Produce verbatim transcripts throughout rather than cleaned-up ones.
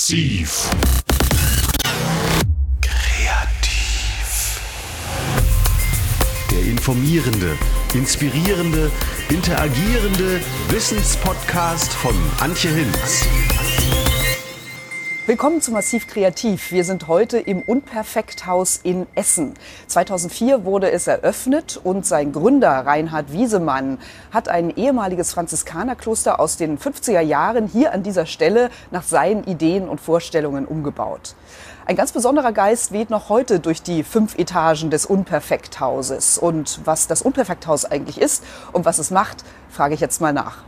Massiv kreativ. Der informierende, inspirierende, interagierende Wissenspodcast von Antje Hinz. Willkommen zu Massiv Kreativ. Wir sind heute im Unperfekthaus in Essen. zweitausendvier wurde es eröffnet und sein Gründer Reinhard Wiesemann hat ein ehemaliges Franziskanerkloster aus den fünfziger Jahren hier an dieser Stelle nach seinen Ideen und Vorstellungen umgebaut. Ein ganz besonderer Geist weht noch heute durch die fünf Etagen des Unperfekthauses. Und was das Unperfekthaus eigentlich ist und was es macht, frage ich jetzt mal nach.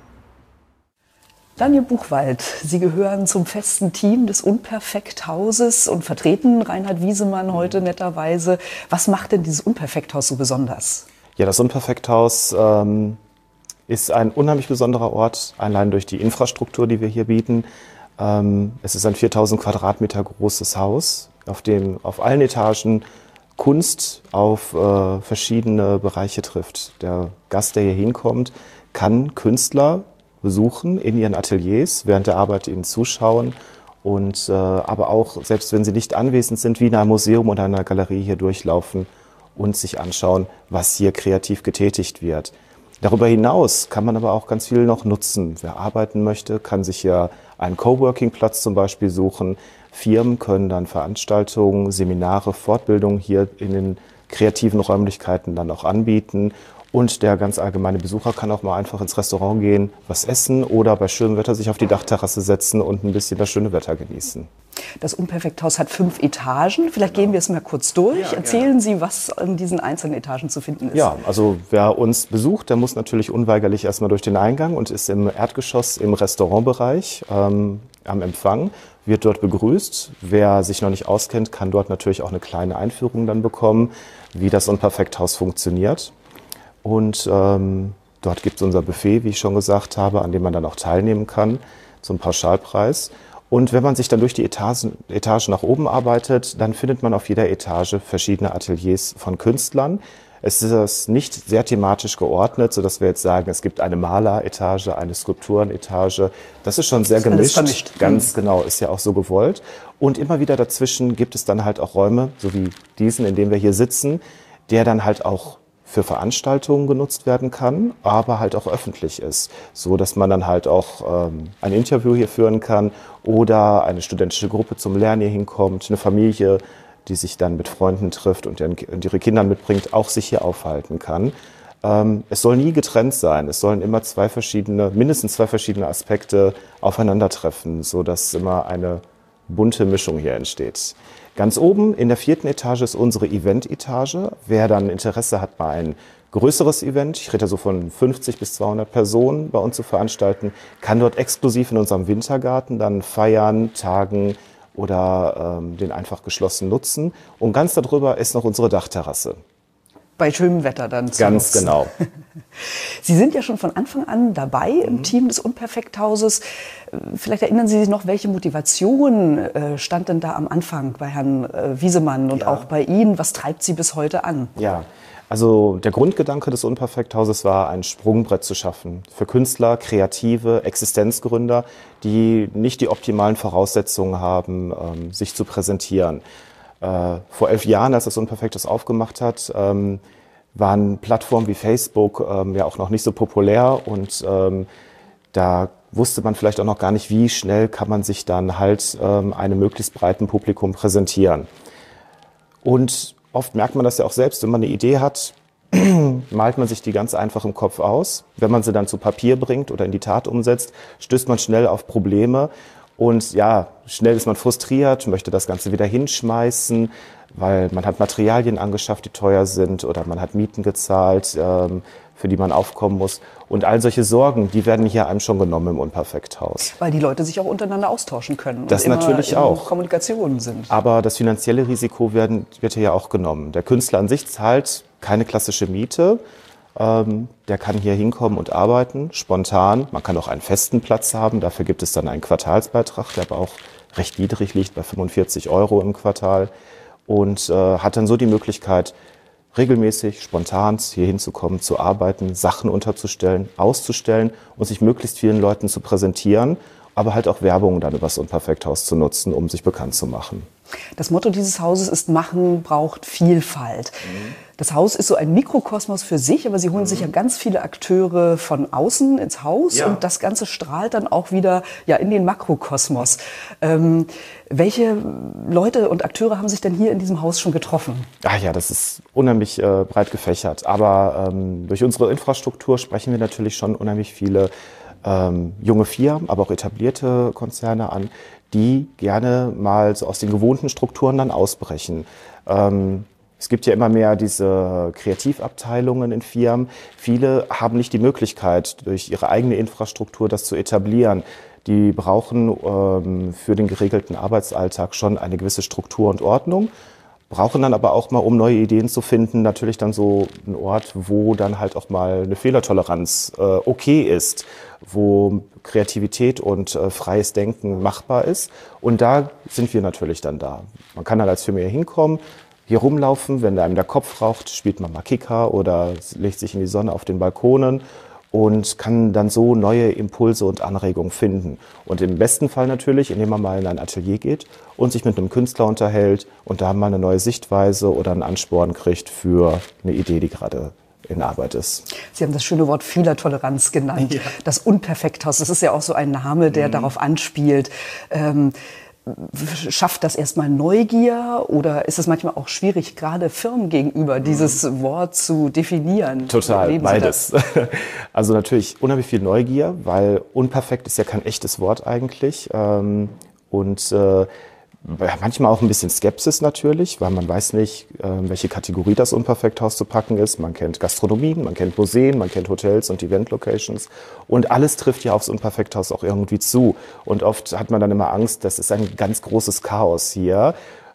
Daniel Buchwald, Sie gehören zum festen Team des Unperfekthauses und vertreten Reinhard Wiesemann heute netterweise. Was macht denn dieses Unperfekthaus so besonders? Ja, das Unperfekthaus ähm, ist ein unheimlich besonderer Ort, allein durch die Infrastruktur, die wir hier bieten. Ähm, es ist ein viertausend Quadratmeter großes Haus, auf dem auf allen Etagen Kunst auf äh, verschiedene Bereiche trifft. Der Gast, der hier hinkommt, kann Künstler besuchen in ihren Ateliers, während der Arbeit ihnen zuschauen und äh, aber auch, selbst wenn sie nicht anwesend sind, wie in einem Museum oder einer Galerie hier durchlaufen und sich anschauen, was hier kreativ getätigt wird. Darüber hinaus kann man aber auch ganz viel noch nutzen. Wer arbeiten möchte, kann sich hier einen Coworking-Platz zum Beispiel suchen. Firmen können dann Veranstaltungen, Seminare, Fortbildungen hier in den kreativen Räumlichkeiten dann auch anbieten. Und der ganz allgemeine Besucher kann auch mal einfach ins Restaurant gehen, was essen oder bei schönem Wetter sich auf die Dachterrasse setzen und ein bisschen das schöne Wetter genießen. Das Unperfekthaus hat fünf Etagen. Vielleicht gehen wir es mal kurz durch. Ja, Erzählen Sie, was in diesen einzelnen Etagen zu finden ist. Ja, also wer uns besucht, der muss natürlich unweigerlich erstmal durch den Eingang und ist im Erdgeschoss im Restaurantbereich ähm, am Empfang, wird dort begrüßt. Wer sich noch nicht auskennt, kann dort natürlich auch eine kleine Einführung dann bekommen, wie das Unperfekthaus funktioniert. Und ähm, dort gibt es unser Buffet, wie ich schon gesagt habe, an dem man dann auch teilnehmen kann, zum Pauschalpreis. Und wenn man sich dann durch die Etagen, Etagen nach oben arbeitet, dann findet man auf jeder Etage verschiedene Ateliers von Künstlern. Es ist nicht sehr thematisch geordnet, sodass wir jetzt sagen, es gibt eine Maleretage, eine Skulpturenetage. Das ist schon sehr gemischt. Vermischt. Ganz genau, ist ja auch so gewollt. Und immer wieder dazwischen gibt es dann halt auch Räume, so wie diesen, in dem wir hier sitzen, der dann halt auch für Veranstaltungen genutzt werden kann, aber halt auch öffentlich ist, so dass man dann halt auch ähm, ein Interview hier führen kann oder eine studentische Gruppe zum Lernen hier hinkommt, eine Familie, die sich dann mit Freunden trifft und ihre Kinder mitbringt, auch sich hier aufhalten kann. Ähm, es soll nie getrennt sein, es sollen immer zwei verschiedene, mindestens zwei verschiedene Aspekte aufeinandertreffen, so dass immer eine bunte Mischung hier entsteht. Ganz oben in der vierten Etage ist unsere Event-Etage. Wer dann Interesse hat, mal ein größeres Event, ich rede so von fünfzig bis zweihundert Personen bei uns zu veranstalten, kann dort exklusiv in unserem Wintergarten dann feiern, tagen oder ähm, den einfach geschlossen nutzen. Und ganz darüber ist noch unsere Dachterrasse. Bei schönem Wetter dann zu Ganz nutzen. genau. Sie sind ja schon von Anfang an dabei im mhm. Team des Unperfekthauses. Vielleicht erinnern Sie sich noch, welche Motivation äh, stand denn da am Anfang bei Herrn äh, Wiesemann und ja. auch bei Ihnen? Was treibt Sie bis heute an? Ja, also der Grundgedanke des Unperfekthauses war, ein Sprungbrett zu schaffen für Künstler, Kreative, Existenzgründer, die nicht die optimalen Voraussetzungen haben, ähm, sich zu präsentieren. Äh, vor elf Jahren, als das Unperfektes aufgemacht hat, ähm, waren Plattformen wie Facebook ähm, ja auch noch nicht so populär und ähm, da wusste man vielleicht auch noch gar nicht, wie schnell kann man sich dann halt ähm, einem möglichst breiten Publikum präsentieren. Und oft merkt man das ja auch selbst, wenn man eine Idee hat, malt man sich die ganz einfach im Kopf aus. Wenn man sie dann zu Papier bringt oder in die Tat umsetzt, stößt man schnell auf Probleme. Und ja, schnell ist man frustriert, möchte das Ganze wieder hinschmeißen, weil man hat Materialien angeschafft, die teuer sind oder man hat Mieten gezahlt, ähm, für die man aufkommen muss. Und all solche Sorgen, die werden hier einem schon genommen im Unperfekthaus. Weil die Leute sich auch untereinander austauschen können. Das und natürlich immer in auch. Kommunikation sind. Aber das finanzielle Risiko werden, wird hier ja auch genommen. Der Künstler an sich zahlt keine klassische Miete. Ähm, der kann hier hinkommen und arbeiten, spontan. Man kann auch einen festen Platz haben. Dafür gibt es dann einen Quartalsbeitrag, der aber auch recht niedrig liegt, bei fünfundvierzig Euro im Quartal. Und äh, hat dann so die Möglichkeit, regelmäßig, spontan hier hinzukommen, zu arbeiten, Sachen unterzustellen, auszustellen und sich möglichst vielen Leuten zu präsentieren aber halt auch Werbung dann über das Unperfekthaus zu nutzen, um sich bekannt zu machen. Das Motto dieses Hauses ist Machen braucht Vielfalt. Mhm. Das Haus ist so ein Mikrokosmos für sich, aber Sie holen mhm. sich ja ganz viele Akteure von außen ins Haus ja. und das Ganze strahlt dann auch wieder ja, in den Makrokosmos. Ähm, welche Leute und Akteure haben sich denn hier in diesem Haus schon getroffen? Ah ja, das ist unheimlich äh, breit gefächert. Aber ähm, durch unsere Infrastruktur sprechen wir natürlich schon unheimlich viele ähm, junge Firmen, aber auch etablierte Konzerne an, die gerne mal so aus den gewohnten Strukturen dann ausbrechen. Ähm, es gibt ja immer mehr diese Kreativabteilungen in Firmen. Viele haben nicht die Möglichkeit, durch ihre eigene Infrastruktur das zu etablieren. Die brauchen ähm, für den geregelten Arbeitsalltag schon eine gewisse Struktur und Ordnung, brauchen dann aber auch mal, um neue Ideen zu finden, natürlich dann so einen Ort, wo dann halt auch mal eine Fehlertoleranz äh, okay ist, wo Kreativität und äh, freies Denken machbar ist. Und da sind wir natürlich dann da. Man kann dann als Firma hier hinkommen, hier rumlaufen, wenn einem der Kopf raucht, spielt man mal Kicker oder legt sich in die Sonne auf den Balkonen und kann dann so neue Impulse und Anregungen finden. Und im besten Fall natürlich, indem man mal in ein Atelier geht und sich mit einem Künstler unterhält und da mal eine neue Sichtweise oder einen Ansporn kriegt für eine Idee, die gerade in Arbeit ist. Sie haben das schöne Wort Fehlertoleranz genannt. Ja. Das Unperfekthaus, das ist ja auch so ein Name, der mhm. darauf anspielt. Ähm, Schafft das erstmal Neugier oder ist es manchmal auch schwierig, gerade Firmen gegenüber dieses Wort zu definieren? Total, beides. Also natürlich unheimlich viel Neugier, weil unperfekt ist ja kein echtes Wort eigentlich. Und manchmal auch ein bisschen Skepsis natürlich, weil man weiß nicht, welche Kategorie das Unperfekthaus zu packen ist. Man kennt Gastronomien, man kennt Museen, man kennt Hotels und Event-Locations. Und alles trifft ja aufs Unperfekthaus auch irgendwie zu. Und oft hat man dann immer Angst, das ist ein ganz großes Chaos hier.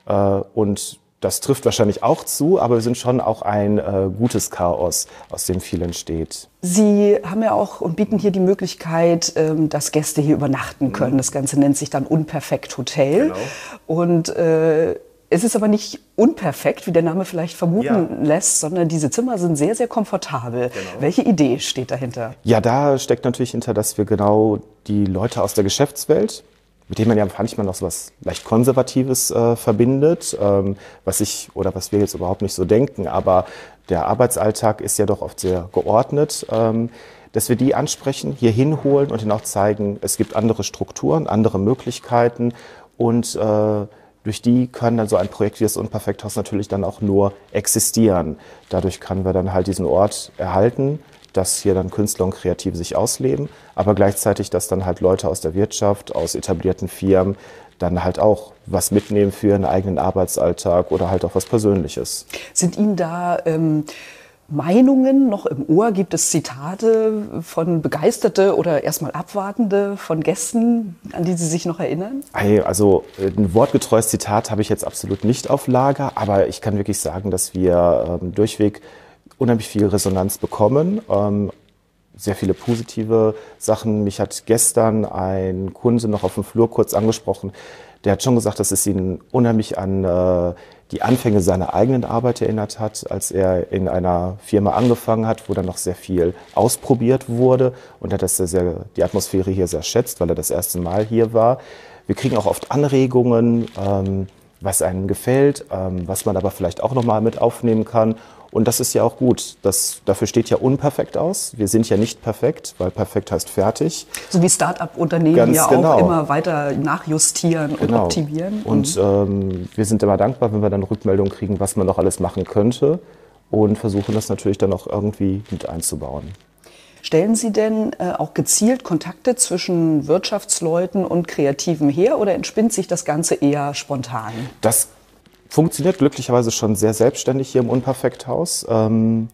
Und das trifft wahrscheinlich auch zu, aber wir sind schon auch ein äh, gutes Chaos, aus dem viel entsteht. Sie haben ja auch und bieten hier die Möglichkeit, ähm, dass Gäste hier übernachten können. Das Ganze nennt sich dann Unperfekt Hotel. Genau. Und äh, es ist aber nicht unperfekt, wie der Name vielleicht vermuten ja. lässt, sondern diese Zimmer sind sehr, sehr komfortabel. Genau. Welche Idee steht dahinter? Ja, da steckt natürlich hinter, dass wir genau die Leute aus der Geschäftswelt, mit dem man ja manchmal noch so was leicht Konservatives äh, verbindet, ähm, was ich oder was wir jetzt überhaupt nicht so denken. Aber der Arbeitsalltag ist ja doch oft sehr geordnet, ähm, dass wir die ansprechen, hier hinholen und ihnen auch zeigen, es gibt andere Strukturen, andere Möglichkeiten und äh, durch die kann dann so ein Projekt wie das Unperfekthaus natürlich dann auch nur existieren. Dadurch können wir dann halt diesen Ort erhalten, dass hier dann Künstler und Kreative sich ausleben, aber gleichzeitig, dass dann halt Leute aus der Wirtschaft, aus etablierten Firmen dann halt auch was mitnehmen für ihren eigenen Arbeitsalltag oder halt auch was Persönliches. Sind Ihnen da ähm, Meinungen noch im Ohr? Gibt es Zitate von Begeisterte oder erstmal Abwartende von Gästen, an die Sie sich noch erinnern? Also ein wortgetreues Zitat habe ich jetzt absolut nicht auf Lager, aber ich kann wirklich sagen, dass wir ähm, durchweg unheimlich viel Resonanz bekommen, ähm, sehr viele positive Sachen. Mich hat gestern ein Kunde noch auf dem Flur kurz angesprochen, der hat schon gesagt, dass es ihn unheimlich an äh, die Anfänge seiner eigenen Arbeit erinnert hat, als er in einer Firma angefangen hat, wo dann noch sehr viel ausprobiert wurde und er hat das sehr, sehr, die Atmosphäre hier sehr schätzt, weil er das erste Mal hier war. Wir kriegen auch oft Anregungen, ähm, was einem gefällt, ähm, was man aber vielleicht auch nochmal mit aufnehmen kann. Und das ist ja auch gut. Das, dafür steht ja unperfekt aus. Wir sind ja nicht perfekt, weil perfekt heißt fertig. So wie Start-up-Unternehmen Ganz ja genau. auch immer weiter nachjustieren und genau. optimieren. Und ähm, wir sind immer dankbar, wenn wir dann Rückmeldungen kriegen, was man noch alles machen könnte und versuchen das natürlich dann auch irgendwie mit einzubauen. Stellen Sie denn äh, auch gezielt Kontakte zwischen Wirtschaftsleuten und Kreativen her oder entspinnt sich das Ganze eher spontan? Das funktioniert glücklicherweise schon sehr selbstständig hier im Unperfekthaus. Ähm,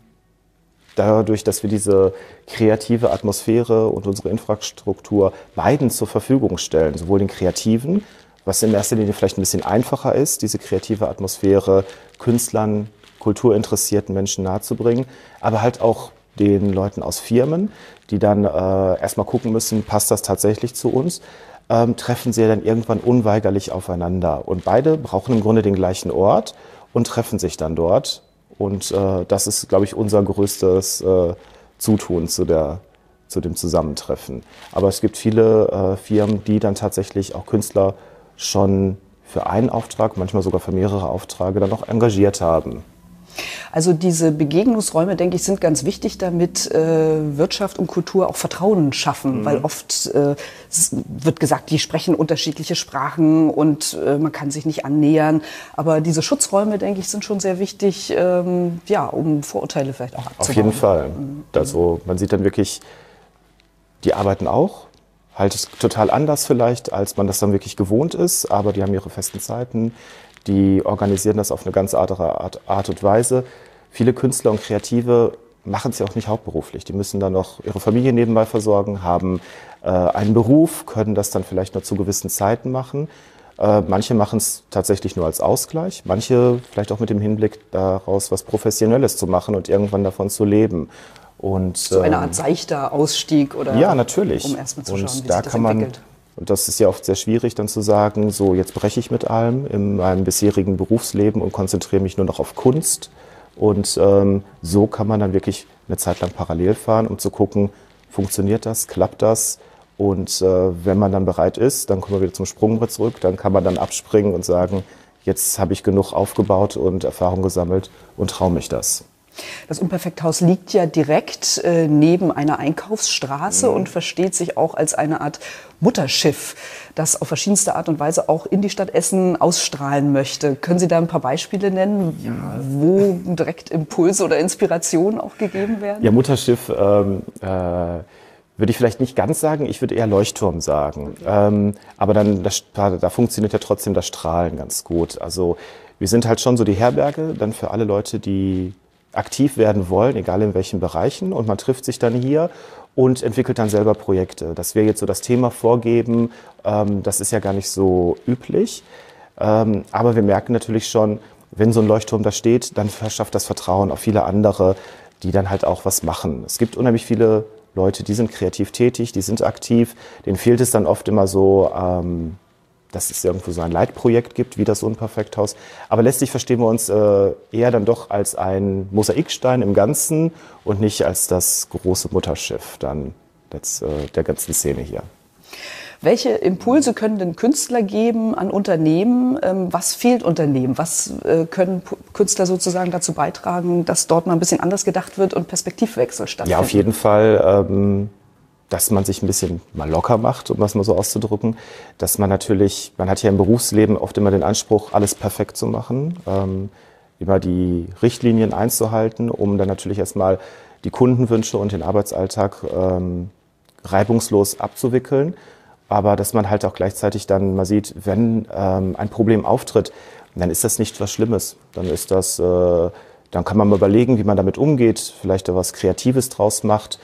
dadurch, dass wir diese kreative Atmosphäre und unsere Infrastruktur beiden zur Verfügung stellen, sowohl den Kreativen, was in erster Linie vielleicht ein bisschen einfacher ist, diese kreative Atmosphäre Künstlern, kulturinteressierten Menschen nahezubringen, aber halt auch den Leuten aus Firmen, die dann äh, erstmal gucken müssen, passt das tatsächlich zu uns, ähm, treffen sie dann irgendwann unweigerlich aufeinander. Und beide brauchen im Grunde den gleichen Ort und treffen sich dann dort. Und äh, das ist, glaube ich, unser größtes äh, Zutun zu der, zu dem Zusammentreffen. Aber es gibt viele äh, Firmen, die dann tatsächlich auch Künstler schon für einen Auftrag, manchmal sogar für mehrere Aufträge dann auch engagiert haben. Also diese Begegnungsräume, denke ich, sind ganz wichtig, damit äh, Wirtschaft und Kultur auch Vertrauen schaffen, mhm. weil oft äh, wird gesagt, die sprechen unterschiedliche Sprachen und äh, man kann sich nicht annähern. Aber diese Schutzräume, denke ich, sind schon sehr wichtig, ähm, ja, um Vorurteile vielleicht auch abzubauen. Auf jeden Fall. Also man sieht dann wirklich, die arbeiten auch, halt total anders vielleicht, als man das dann wirklich gewohnt ist, aber die haben ihre festen Zeiten. Die organisieren das auf eine ganz andere Art, Art und Weise. Viele Künstler und Kreative machen es ja auch nicht hauptberuflich. Die müssen dann noch ihre Familie nebenbei versorgen, haben äh, einen Beruf, können das dann vielleicht nur zu gewissen Zeiten machen. Äh, manche machen es tatsächlich nur als Ausgleich, manche vielleicht auch mit dem Hinblick daraus, was Professionelles zu machen und irgendwann davon zu leben. Und, so eine Art seichter Ausstieg oder? Ja, natürlich. Um erstmal zu und schauen, wie da sich das kann man, entwickelt. Und das ist ja oft sehr schwierig, dann zu sagen, so jetzt breche ich mit allem in meinem bisherigen Berufsleben und konzentriere mich nur noch auf Kunst. Und ähm, so kann man dann wirklich eine Zeit lang parallel fahren, um zu gucken, funktioniert das, klappt das? Und äh, wenn man dann bereit ist, dann kommen wir wieder zum Sprungbrett zurück, dann kann man dann abspringen und sagen, jetzt habe ich genug aufgebaut und Erfahrung gesammelt und traue mich das. Das Unperfekthaus liegt ja direkt äh, neben einer Einkaufsstraße mhm. und versteht sich auch als eine Art Mutterschiff, das auf verschiedenste Art und Weise auch in die Stadt Essen ausstrahlen möchte. Können Sie da ein paar Beispiele nennen, ja. wo direkt Impulse oder Inspirationen auch gegeben werden? Ja, Mutterschiff ähm, äh, würde ich vielleicht nicht ganz sagen, ich würde eher Leuchtturm sagen. Okay. Ähm, aber dann das, da funktioniert ja trotzdem das Strahlen ganz gut. Also wir sind halt schon so die Herberge dann für alle Leute, die aktiv werden wollen, egal in welchen Bereichen. Und man trifft sich dann hier und entwickelt dann selber Projekte. Dass wir jetzt so das Thema vorgeben, ähm, das ist ja gar nicht so üblich. Ähm, aber wir merken natürlich schon, wenn so ein Leuchtturm da steht, dann verschafft das Vertrauen auf viele andere, die dann halt auch was machen. Es gibt unheimlich viele Leute, die sind kreativ tätig, die sind aktiv. Denen fehlt es dann oft immer so, ähm, dass es irgendwo so ein Leitprojekt gibt, wie das Unperfekthaus. Aber letztlich verstehen wir uns äh, eher dann doch als ein Mosaikstein im Ganzen und nicht als das große Mutterschiff dann das, äh, der ganzen Szene hier. Welche Impulse können denn Künstler geben an Unternehmen? Ähm, was fehlt Unternehmen? Was äh, können P- Künstler sozusagen dazu beitragen, dass dort mal ein bisschen anders gedacht wird und Perspektivwechsel stattfindet? Ja, auf jeden Fall. Ähm dass man sich ein bisschen mal locker macht, um das mal so auszudrücken, dass man natürlich, man hat ja im Berufsleben oft immer den Anspruch, alles perfekt zu machen, ähm, immer die Richtlinien einzuhalten, um dann natürlich erstmal die Kundenwünsche und den Arbeitsalltag ähm, reibungslos abzuwickeln, aber dass man halt auch gleichzeitig dann mal sieht, wenn ähm, ein Problem auftritt, dann ist das nicht was Schlimmes, dann ist das, äh, dann kann man mal überlegen, wie man damit umgeht, vielleicht da was Kreatives draus macht,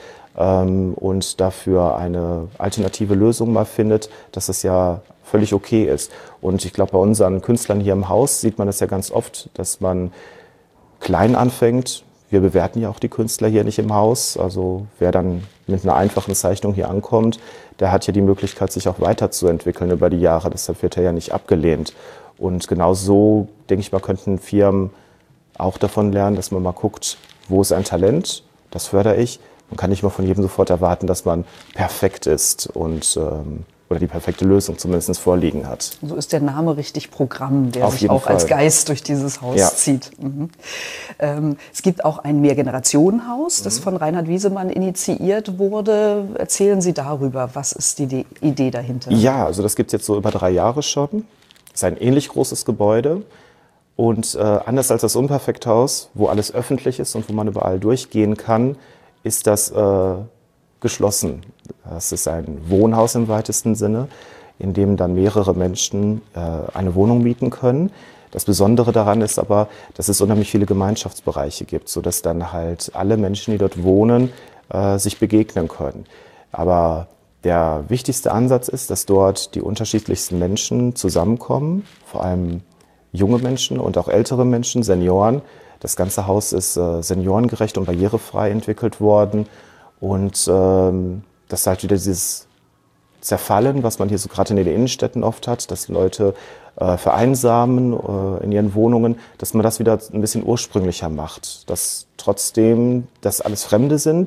und dafür eine alternative Lösung mal findet, dass das ja völlig okay ist. Und ich glaube, bei unseren Künstlern hier im Haus sieht man das ja ganz oft, dass man klein anfängt. Wir bewerten ja auch die Künstler hier nicht im Haus. Also wer dann mit einer einfachen Zeichnung hier ankommt, der hat ja die Möglichkeit, sich auch weiterzuentwickeln über die Jahre. Deshalb wird er ja nicht abgelehnt. Und genau so, denke ich mal, könnten Firmen auch davon lernen, dass man mal guckt, wo ist ein Talent, das fördere ich. Man kann nicht mal von jedem sofort erwarten, dass man perfekt ist und ähm, oder die perfekte Lösung zumindest vorliegen hat. So ist der Name richtig Programm, der Auf sich auch Fall. als Geist durch dieses Haus ja. zieht. Mhm. Ähm, es gibt auch ein Mehrgenerationenhaus, das mhm. von Reinhard Wiesemann initiiert wurde. Erzählen Sie darüber, was ist die Idee dahinter? Ja, also das gibt es jetzt so über drei Jahre schon. Es ist ein ähnlich großes Gebäude. Und äh, anders als das Unperfekthaus, wo alles öffentlich ist und wo man überall durchgehen kann, ist das äh, geschlossen. Das ist ein Wohnhaus im weitesten Sinne, in dem dann mehrere Menschen äh, eine Wohnung mieten können. Das Besondere daran ist aber, dass es unheimlich viele Gemeinschaftsbereiche gibt, sodass dann halt alle Menschen, die dort wohnen, äh, sich begegnen können. Aber der wichtigste Ansatz ist, dass dort die unterschiedlichsten Menschen zusammenkommen, vor allem junge Menschen und auch ältere Menschen, Senioren. Das ganze Haus ist äh, seniorengerecht und barrierefrei entwickelt worden. Und ähm, das ist halt wieder dieses Zerfallen, was man hier so gerade in den Innenstädten oft hat, dass Leute äh, vereinsamen äh, in ihren Wohnungen, dass man das wieder ein bisschen ursprünglicher macht. Dass trotzdem das alles Fremde sind,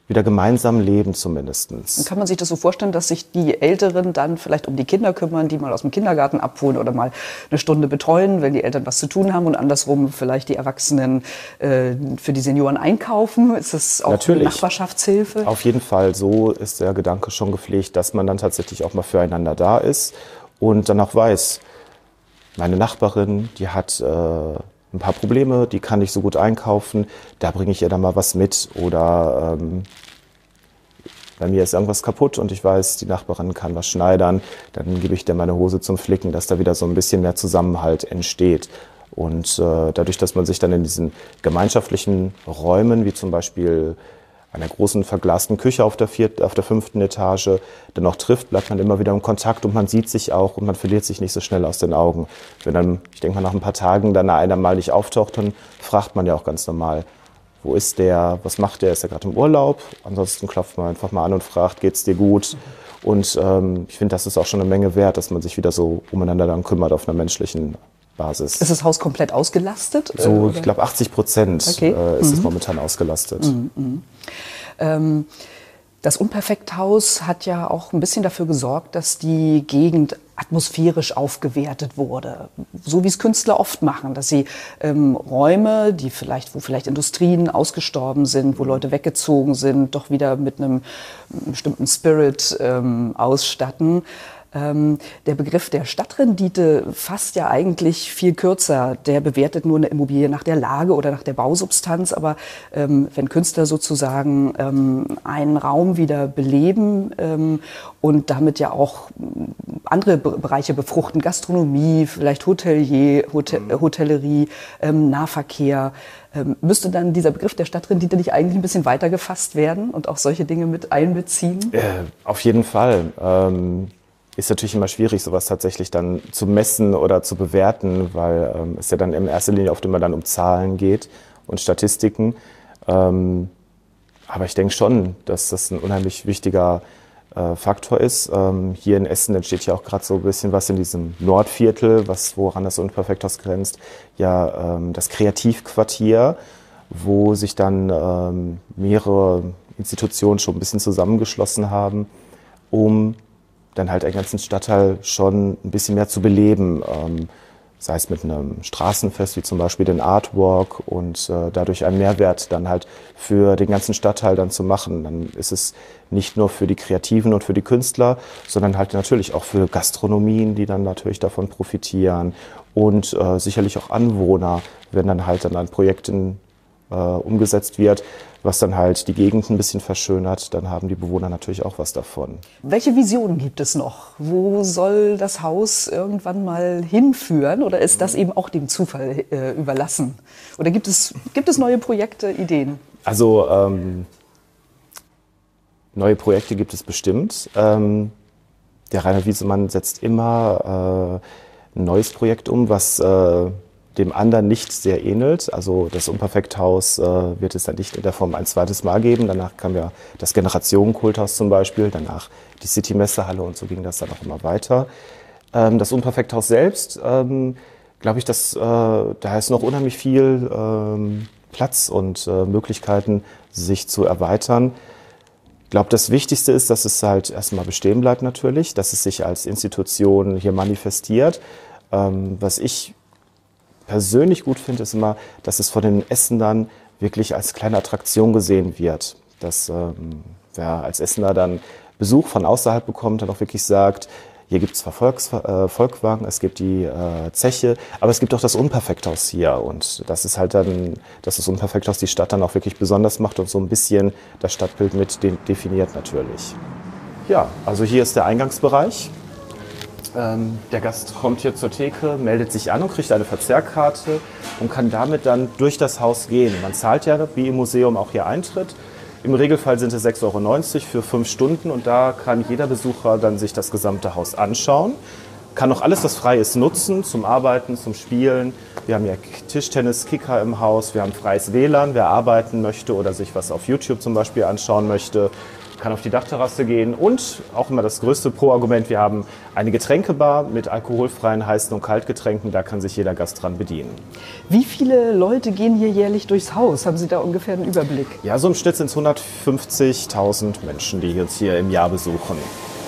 wieder gemeinsam leben zumindest. Dann kann man sich das so vorstellen, dass sich die Älteren dann vielleicht um die Kinder kümmern, die mal aus dem Kindergarten abholen oder mal eine Stunde betreuen, wenn die Eltern was zu tun haben, und andersrum vielleicht die Erwachsenen äh, für die Senioren einkaufen. Ist das auch Natürlich. Eine Nachbarschaftshilfe? Auf jeden Fall. So ist der Gedanke schon gepflegt, dass man dann tatsächlich auch mal füreinander da ist und dann auch weiß, meine Nachbarin, die hat äh, ein paar Probleme, die kann nicht so gut einkaufen, da bringe ich ihr dann mal was mit. Oder ähm, bei mir ist irgendwas kaputt und ich weiß, die Nachbarin kann was schneidern, dann gebe ich dir meine Hose zum Flicken, dass da wieder so ein bisschen mehr Zusammenhalt entsteht. Und äh, dadurch, dass man sich dann in diesen gemeinschaftlichen Räumen, wie zum Beispiel einer großen verglasten Küche auf der, vierten, auf der fünften Etage dann auch trifft, bleibt man immer wieder im Kontakt und man sieht sich auch und man verliert sich nicht so schnell aus den Augen. Wenn dann, ich denke mal, nach ein paar Tagen dann einer mal nicht auftaucht, dann fragt man ja auch ganz normal, wo ist der, was macht der, ist er gerade im Urlaub? Ansonsten klopft man einfach mal an und fragt, geht's dir gut? Und ähm, ich finde, das ist auch schon eine Menge wert, dass man sich wieder so umeinander dann kümmert auf einer menschlichen Basis. Ist das Haus komplett ausgelastet? So, ich glaube, achtzig Prozent okay. äh, ist mhm. es momentan ausgelastet. Mhm, mhm. Ähm, das Unperfekthaus hat ja auch ein bisschen dafür gesorgt, dass die Gegend atmosphärisch aufgewertet wurde. So wie es Künstler oft machen, dass sie ähm, Räume, die vielleicht, wo vielleicht Industrien ausgestorben sind, wo Leute weggezogen sind, doch wieder mit einem bestimmten Spirit ähm, ausstatten. Ähm, der Begriff der Stadtrendite fasst ja eigentlich viel kürzer. Der bewertet nur eine Immobilie nach der Lage oder nach der Bausubstanz. Aber ähm, wenn Künstler sozusagen ähm, einen Raum wieder beleben ähm, und damit ja auch andere Be- Bereiche befruchten, Gastronomie, vielleicht Hotelier, Hotel, Hotellerie, ähm, Nahverkehr, ähm, müsste dann dieser Begriff der Stadtrendite nicht eigentlich ein bisschen weiter gefasst werden und auch solche Dinge mit einbeziehen? Äh, auf jeden Fall. Ähm Ist natürlich immer schwierig, sowas tatsächlich dann zu messen oder zu bewerten, weil ähm, es ja dann in erster Linie oft immer dann um Zahlen geht und Statistiken. Ähm, aber ich denke schon, dass das ein unheimlich wichtiger äh, Faktor ist. Ähm, hier in Essen entsteht ja auch gerade so ein bisschen was in diesem Nordviertel, was, woran das Unperfekthaus grenzt, ja ähm, das Kreativquartier, wo sich dann ähm, mehrere Institutionen schon ein bisschen zusammengeschlossen haben, um dann halt einen ganzen Stadtteil schon ein bisschen mehr zu beleben, ähm, sei es mit einem Straßenfest wie zum Beispiel den Artwalk und äh, dadurch einen Mehrwert dann halt für den ganzen Stadtteil dann zu machen. Dann ist es nicht nur für die Kreativen und für die Künstler, sondern halt natürlich auch für Gastronomien, die dann natürlich davon profitieren und äh, sicherlich auch Anwohner, wenn dann halt dann ein Projekt in, äh, umgesetzt wird, was dann halt die Gegend ein bisschen verschönert, dann haben die Bewohner natürlich auch was davon. Welche Visionen gibt es noch? Wo soll das Haus irgendwann mal hinführen? Oder ist das eben auch dem Zufall äh, überlassen? Oder gibt es, gibt es neue Projekte, Ideen? Also ähm, neue Projekte gibt es bestimmt. Ähm, der Rainer Wiesemann setzt immer äh, ein neues Projekt um, was äh, dem anderen nicht sehr ähnelt. Also das Unperfekthaus äh, wird es dann nicht in der Form ein zweites Mal geben. Danach kam ja das Generationenkulthaus zum Beispiel, danach die City-Messehalle und so ging das dann auch immer weiter. Ähm, das Unperfekthaus selbst, ähm, glaube ich, dass, äh, da ist noch unheimlich viel ähm, Platz und äh, Möglichkeiten, sich zu erweitern. Ich glaube, das Wichtigste ist, dass es halt erstmal bestehen bleibt natürlich, dass es sich als Institution hier manifestiert. Ähm, was ich persönlich gut finde, ist immer, dass es von den Essenern wirklich als kleine Attraktion gesehen wird. Dass ähm, wer als Essener dann Besuch von außerhalb bekommt, dann auch wirklich sagt, hier gibt es zwar Volks, äh, Volkswagen, es gibt die äh, Zeche, aber es gibt auch das Unperfekthaus hier. Und das ist halt dann, dass das Unperfekthaus die Stadt dann auch wirklich besonders macht und so ein bisschen das Stadtbild mit de- definiert natürlich. Ja, also hier ist der Eingangsbereich. Ähm, der Gast kommt hier zur Theke, meldet sich an und kriegt eine Verzehrkarte und kann damit dann durch das Haus gehen. Man zahlt ja wie im Museum auch hier Eintritt. Im Regelfall sind es sechs Euro neunzig für fünf Stunden und da kann jeder Besucher dann sich das gesamte Haus anschauen. Kann auch alles, was frei ist, nutzen zum Arbeiten, zum Spielen. Wir haben ja Tischtennis, Kicker im Haus, wir haben freies W L A N, wer arbeiten möchte oder sich was auf YouTube zum Beispiel anschauen möchte. kann auf die Dachterrasse gehen und auch immer das größte Pro-Argument, wir haben eine Getränkebar mit alkoholfreien heißen und Kaltgetränken, da kann sich jeder Gast dran bedienen. Wie viele Leute gehen hier jährlich durchs Haus? Haben Sie da ungefähr einen Überblick? Ja, so im Schnitt sind es hundertfünfzigtausend Menschen, die uns hier im Jahr besuchen.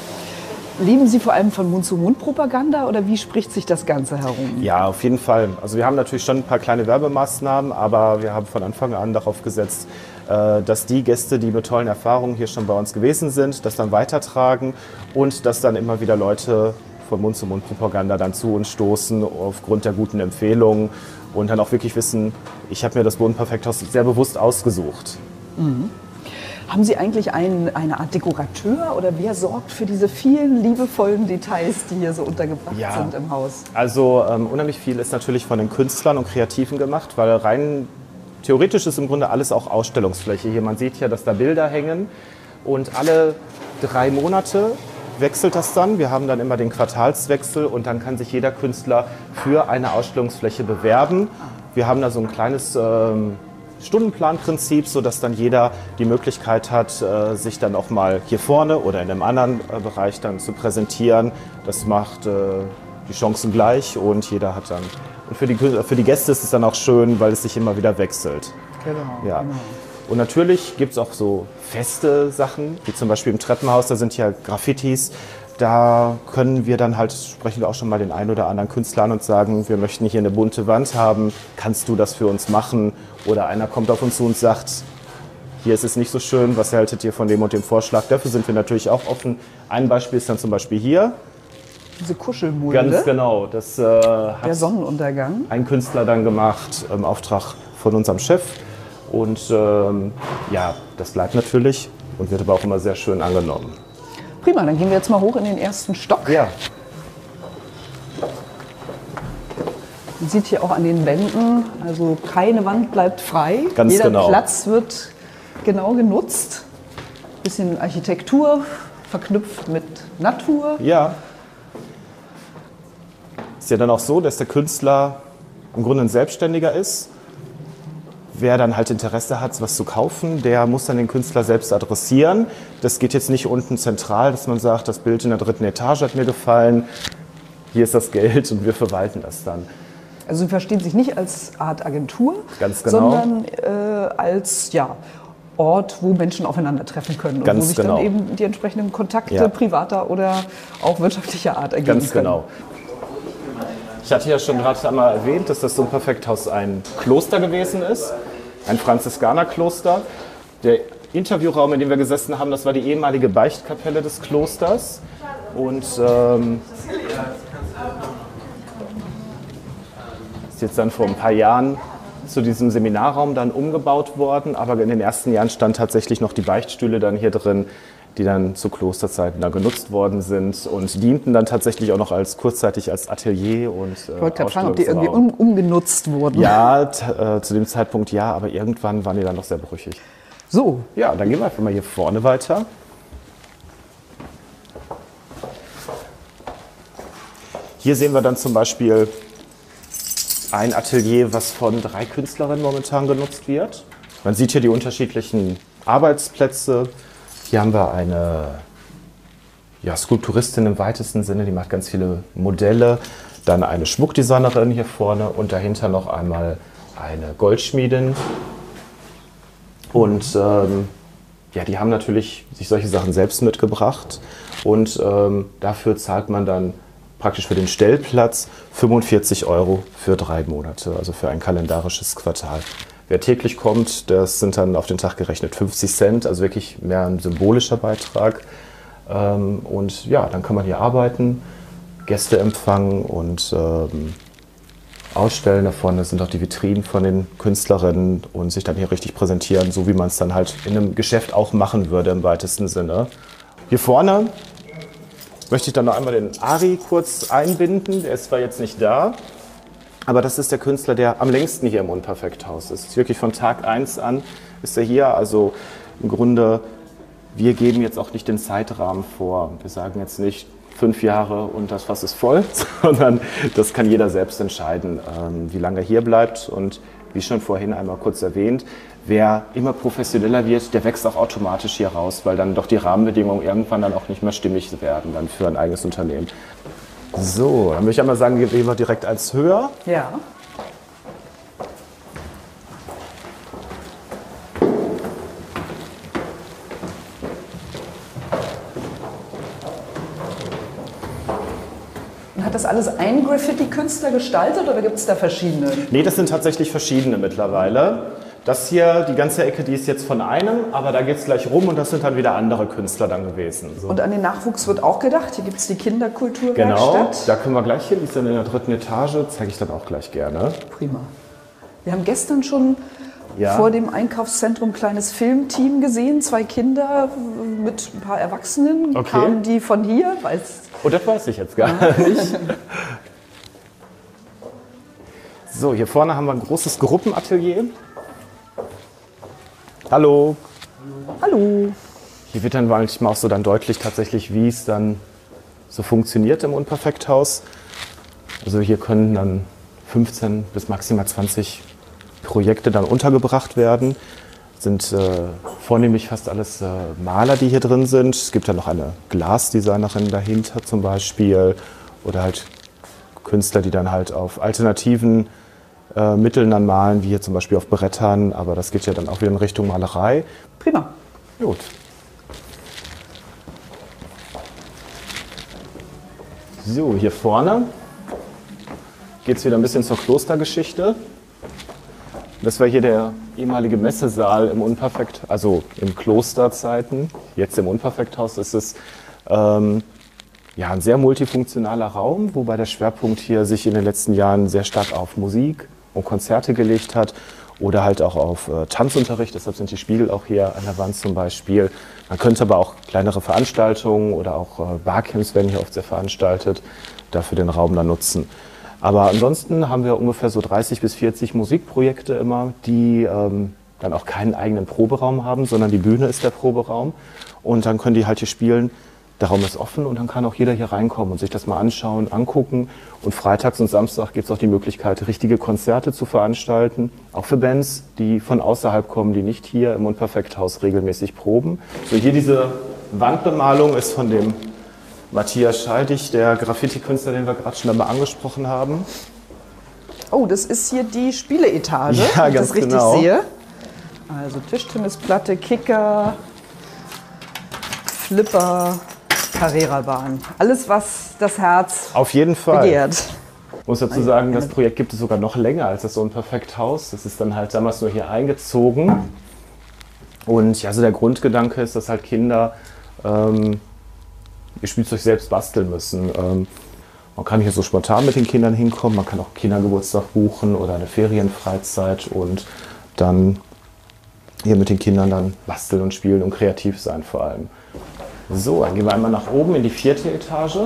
Leben Sie vor allem von Mund-zu-Mund-Propaganda oder wie spricht sich das Ganze herum? Ja, auf jeden Fall. Also wir haben natürlich schon ein paar kleine Werbemaßnahmen, aber wir haben von Anfang an darauf gesetzt, dass die Gäste, die mit tollen Erfahrungen hier schon bei uns gewesen sind, das dann weitertragen und dass dann immer wieder Leute von Mund-zu-Mund-Propaganda dann zu uns stoßen aufgrund der guten Empfehlungen und dann auch wirklich wissen, ich habe mir das Bodenperfekthaus sehr bewusst ausgesucht. Mhm. Haben Sie eigentlich einen, eine Art Dekorateur oder wer sorgt für diese vielen liebevollen Details, die hier so untergebracht ja, sind im Haus? Also ähm, unheimlich viel ist natürlich von den Künstlern und Kreativen gemacht, weil rein theoretisch ist im Grunde alles auch Ausstellungsfläche. Hier, man sieht ja, dass da Bilder hängen und alle drei Monate wechselt das dann. Wir haben dann immer den Quartalswechsel und dann kann sich jeder Künstler für eine Ausstellungsfläche bewerben. Wir haben da so ein kleines ähm, Stundenplanprinzip, sodass dann jeder die Möglichkeit hat, äh, sich dann auch mal hier vorne oder in einem anderen äh, Bereich dann zu präsentieren. Das macht äh, die Chancen gleich und jeder hat dann. Und für die, für die Gäste ist es dann auch schön, weil es sich immer wieder wechselt. Genau. Ja. genau. Und natürlich gibt es auch so feste Sachen, wie zum Beispiel im Treppenhaus, da sind ja Graffitis. Da können wir dann halt, sprechen wir auch schon mal den einen oder anderen Künstler an und sagen, wir möchten hier eine bunte Wand haben, kannst du das für uns machen? Oder einer kommt auf uns zu und sagt, hier ist es nicht so schön, was haltet ihr von dem und dem Vorschlag? Dafür sind wir natürlich auch offen. Ein Beispiel ist dann zum Beispiel hier. Diese Kuschelmulde. Ganz genau. Das äh, hat der Sonnenuntergang. Ein Künstler dann gemacht im Auftrag von unserem Chef. Und ähm, ja, das bleibt natürlich und wird aber auch immer sehr schön angenommen. Prima, dann gehen wir jetzt mal hoch in den ersten Stock. Ja. Man sieht hier auch an den Wänden, also keine Wand bleibt frei. Ganz Jeder genau. Platz wird genau genutzt. Bisschen Architektur verknüpft mit Natur. Ja. Ist ja dann auch so, dass der Künstler im Grunde ein Selbstständiger ist. Wer dann halt Interesse hat, was zu kaufen, der muss dann den Künstler selbst adressieren. Das geht jetzt nicht unten zentral, dass man sagt, das Bild in der dritten Etage hat mir gefallen, hier ist das Geld und wir verwalten das dann. Also Sie verstehen sich nicht als Art Agentur, Ganz genau. sondern äh, als ja, Ort, wo Menschen aufeinandertreffen können und Ganz wo sich genau. dann eben die entsprechenden Kontakte Ja. privater oder auch wirtschaftlicher Art ergeben Ganz können. genau. Ich hatte ja schon gerade einmal erwähnt, dass das Bodenperfekthaus ein Kloster gewesen ist, ein Franziskanerkloster. Der Interviewraum, in dem wir gesessen haben, das war die ehemalige Beichtkapelle des Klosters. Und ähm, ist jetzt dann vor ein paar Jahren zu diesem Seminarraum dann umgebaut worden. Aber in den ersten Jahren stand tatsächlich noch die Beichtstühle dann hier drin, die dann zu Klosterzeiten da genutzt worden sind und dienten dann tatsächlich auch noch als kurzzeitig als Atelier und äh, Ich wollte gerade fragen, ob die irgendwie um, umgenutzt wurden. Ja, äh, zu dem Zeitpunkt ja, aber irgendwann waren die dann noch sehr brüchig. So. Ja, dann gehen wir einfach mal hier vorne weiter. Hier sehen wir dann zum Beispiel ein Atelier, was von drei Künstlerinnen momentan genutzt wird. Man sieht hier die unterschiedlichen Arbeitsplätze. Hier haben wir eine ja, Skulpturistin im weitesten Sinne, die macht ganz viele Modelle. Dann eine Schmuckdesignerin hier vorne und dahinter noch einmal eine Goldschmiedin. Und ähm, ja, die haben natürlich sich solche Sachen selbst mitgebracht. Und ähm, dafür zahlt man dann praktisch für den Stellplatz fünfundvierzig Euro für drei Monate, also für ein kalendarisches Quartal. Wer täglich kommt, das sind dann auf den Tag gerechnet fünfzig Cent, also wirklich mehr ein symbolischer Beitrag. Und ja, dann kann man hier arbeiten, Gäste empfangen und ähm, ausstellen. Da vorne sind auch die Vitrinen von den Künstlerinnen und sich dann hier richtig präsentieren, so wie man es dann halt in einem Geschäft auch machen würde im weitesten Sinne. Hier vorne möchte ich dann noch einmal den Ari kurz einbinden, der ist zwar jetzt nicht da, aber das ist der Künstler, der am längsten hier im Bodenperfekthaus ist. Wirklich von Tag eins an ist er hier. Also im Grunde, wir geben jetzt auch nicht den Zeitrahmen vor. Wir sagen jetzt nicht fünf Jahre und das Fass ist voll, sondern das kann jeder selbst entscheiden, wie lange er hier bleibt. Und wie schon vorhin einmal kurz erwähnt, wer immer professioneller wird, der wächst auch automatisch hier raus, weil dann doch die Rahmenbedingungen irgendwann dann auch nicht mehr stimmig werden dann für ein eigenes Unternehmen. So, dann würde ich einmal sagen, gehen wir direkt eins höher. Ja. Hat das alles ein Graffiti-Künstler gestaltet oder gibt es da verschiedene? Nee, das sind tatsächlich verschiedene mittlerweile. Das hier, die ganze Ecke, die ist jetzt von einem, aber da geht es gleich rum und das sind dann wieder andere Künstler dann gewesen. So. Und an den Nachwuchs wird auch gedacht. Hier gibt es die Kinderkulturwerkstatt. Genau, da können wir gleich hin, die ist dann in der dritten Etage, zeige ich dann auch gleich gerne. Prima. Wir haben gestern schon ja. vor dem Einkaufszentrum ein kleines Filmteam gesehen, zwei Kinder mit ein paar Erwachsenen. Okay. Kamen die von hier? Weiß Oh, das weiß ich jetzt gar nicht. So, hier vorne haben wir ein großes Gruppenatelier. Hallo. Hallo. Hier wird dann manchmal auch so dann deutlich tatsächlich, wie es dann so funktioniert im Unperfekthaus. Also hier können dann fünfzehn bis maximal zwanzig Projekte dann untergebracht werden. Sind äh, vornehmlich fast alles äh, Maler, die hier drin sind. Es gibt ja noch eine Glasdesignerin dahinter zum Beispiel oder halt Künstler, die dann halt auf alternativen äh, Mitteln dann malen, wie hier zum Beispiel auf Brettern, aber das geht ja dann auch wieder in Richtung Malerei. Prima. Gut. So, hier vorne geht es wieder ein bisschen zur Klostergeschichte. Das war hier der ehemalige Messesaal im Unperfekt, also im Klosterzeiten. Jetzt im Unperfekthaus ist es ähm, ja, ein sehr multifunktionaler Raum, wobei der Schwerpunkt hier sich in den letzten Jahren sehr stark auf Musik und Konzerte gelegt hat oder halt auch auf äh, Tanzunterricht. Deshalb sind die Spiegel auch hier an der Wand zum Beispiel. Man könnte aber auch kleinere Veranstaltungen oder auch äh, Barcamps werden hier oft sehr veranstaltet, dafür den Raum dann nutzen. Aber ansonsten haben wir ungefähr so dreißig bis vierzig Musikprojekte immer, die ähm, dann auch keinen eigenen Proberaum haben, sondern die Bühne ist der Proberaum. Und dann können die halt hier spielen. Der Raum ist offen und dann kann auch jeder hier reinkommen und sich das mal anschauen, angucken. Und freitags und Samstag gibt es auch die Möglichkeit, richtige Konzerte zu veranstalten. Auch für Bands, die von außerhalb kommen, die nicht hier im Unperfekthaus regelmäßig proben. So, hier diese Wandbemalung ist von dem Matthias Schaldig, der Graffiti-Künstler, den wir gerade schon einmal angesprochen haben. Oh, das ist hier die Spieleetage, ja, wenn ich ganz das richtig genau. sehe. Also Tischtennisplatte, Kicker, Flipper, Carrera-Bahn. Alles, was das Herz Auf jeden Fall. begehrt. Ich muss dazu sagen, das Projekt gibt es sogar noch länger als das Unperfekthaus. Das ist dann halt damals nur hier eingezogen. Und ja, so der Grundgedanke ist, dass halt Kinder ähm, ihr Spielzeug selbst basteln müssen. Ähm, man kann hier so spontan mit den Kindern hinkommen, man kann auch Kindergeburtstag buchen oder eine Ferienfreizeit und dann hier mit den Kindern dann basteln und spielen und kreativ sein vor allem. So, dann gehen wir einmal nach oben in die vierte Etage.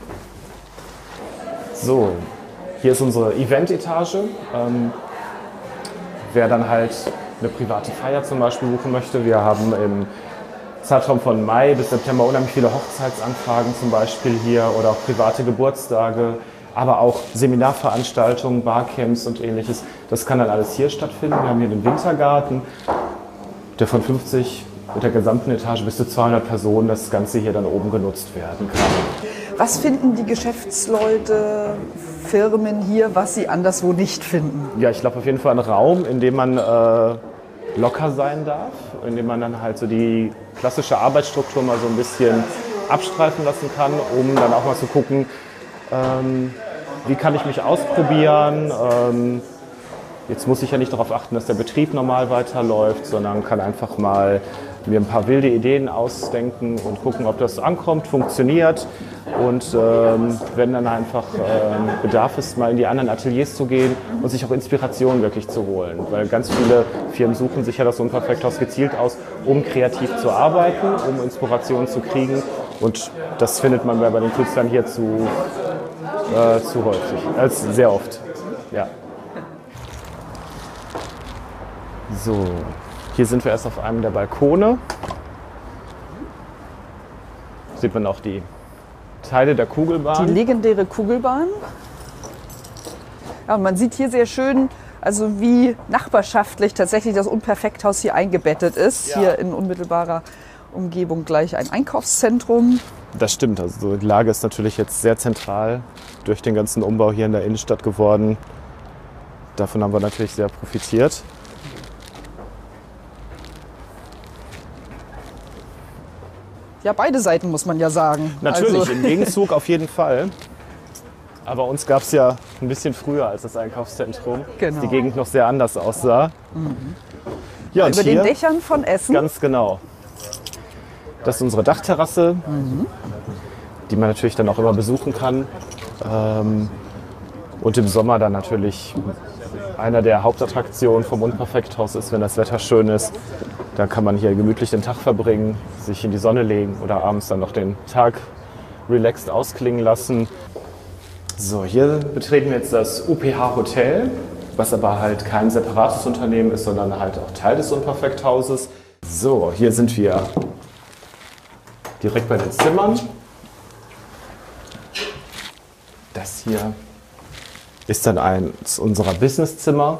So, hier ist unsere Event-Etage. Ähm, wer dann halt eine private Feier zum Beispiel buchen möchte, wir haben im Zeitraum von Mai bis September unheimlich viele Hochzeitsanfragen zum Beispiel hier oder auch private Geburtstage, aber auch Seminarveranstaltungen, Barcamps und ähnliches. Das kann dann alles hier stattfinden. Wir haben hier den Wintergarten, der von fünfzig mit der gesamten Etage bis zu zweihundert Personen das Ganze hier dann oben genutzt werden kann. Was finden die Geschäftsleute, Firmen hier, was sie anderswo nicht finden? Ja, ich glaube auf jeden Fall einen Raum, in dem man äh, locker sein darf, in dem man dann halt so die klassische Arbeitsstruktur mal so ein bisschen abstreifen lassen kann, um dann auch mal zu gucken, ähm, wie kann ich mich ausprobieren. Ähm, jetzt muss ich ja nicht darauf achten, dass der Betrieb normal weiterläuft, sondern kann einfach mal mir ein paar wilde Ideen ausdenken und gucken, ob das ankommt, funktioniert. Und ähm, wenn dann einfach ähm, Bedarf ist, mal in die anderen Ateliers zu gehen und sich auch Inspiration wirklich zu holen. Weil ganz viele Firmen suchen sich ja das Unperfekthaus gezielt aus, um kreativ zu arbeiten, um Inspiration zu kriegen. Und das findet man bei den Künstlern hier zu, äh, zu häufig, als sehr oft. Ja. So, hier sind wir erst auf einem der Balkone. Sieht man auch die Teile der Kugelbahn. Die legendäre Kugelbahn. Ja, und man sieht hier sehr schön Also wie nachbarschaftlich tatsächlich das Unperfekthaus hier eingebettet ist. Ja. Hier in unmittelbarer Umgebung gleich ein Einkaufszentrum. Das stimmt, also die Lage ist natürlich jetzt sehr zentral durch den ganzen Umbau hier in der Innenstadt geworden. Davon haben wir natürlich sehr profitiert. Ja, beide Seiten muss man ja sagen. Natürlich, Also, im Gegenzug auf jeden Fall. Aber uns gab es ja ein bisschen früher als das Einkaufszentrum, Genau. dass die Gegend noch sehr anders aussah. Ja, und über hier, den Dächern von Essen. ganz genau. Das ist unsere Dachterrasse, die man natürlich dann auch immer besuchen kann. Ähm, und im Sommer dann natürlich einer der Hauptattraktionen vom Unperfekthaus ist, wenn das Wetter schön ist. Dann kann man hier gemütlich den Tag verbringen, sich in die Sonne legen oder abends dann noch den Tag relaxed ausklingen lassen. So, hier betreten wir jetzt das U P H Hotel, was aber halt kein separates Unternehmen ist, sondern halt auch Teil des Unperfekthauses. So, hier sind wir direkt bei den Zimmern. Das hier ist dann eins unserer Businesszimmer.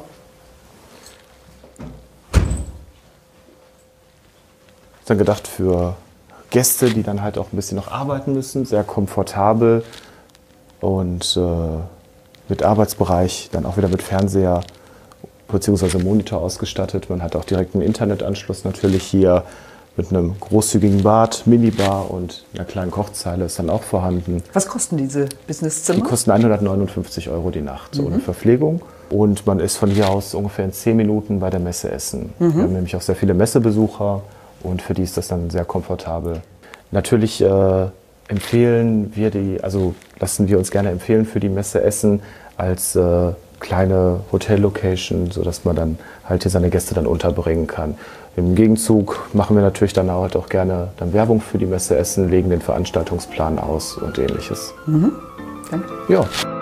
Ist dann gedacht für Gäste, die dann halt auch ein bisschen noch arbeiten müssen, sehr komfortabel und äh, mit Arbeitsbereich, dann auch wieder mit Fernseher bzw. Monitor ausgestattet. Man hat auch direkt einen Internetanschluss natürlich hier mit einem großzügigen Bad, Minibar und einer kleinen Kochzeile ist dann auch vorhanden. Was kosten diese Die Businesszimmer? kosten hundertneunundfünfzig Euro die Nacht, ohne Verpflegung. Und man ist von hier aus ungefähr in zehn Minuten bei der Messe Essen. Wir haben nämlich auch sehr viele Messebesucher und für die ist das dann sehr komfortabel. Natürlich äh, empfehlen wir die, also lassen wir uns gerne empfehlen für die Messe Essen als äh, kleine Hotel-Location, sodass man dann halt hier seine Gäste dann unterbringen kann. Im Gegenzug machen wir natürlich dann halt auch gerne dann Werbung für die Messe Essen, legen den Veranstaltungsplan aus und ähnliches. Danke. Ja.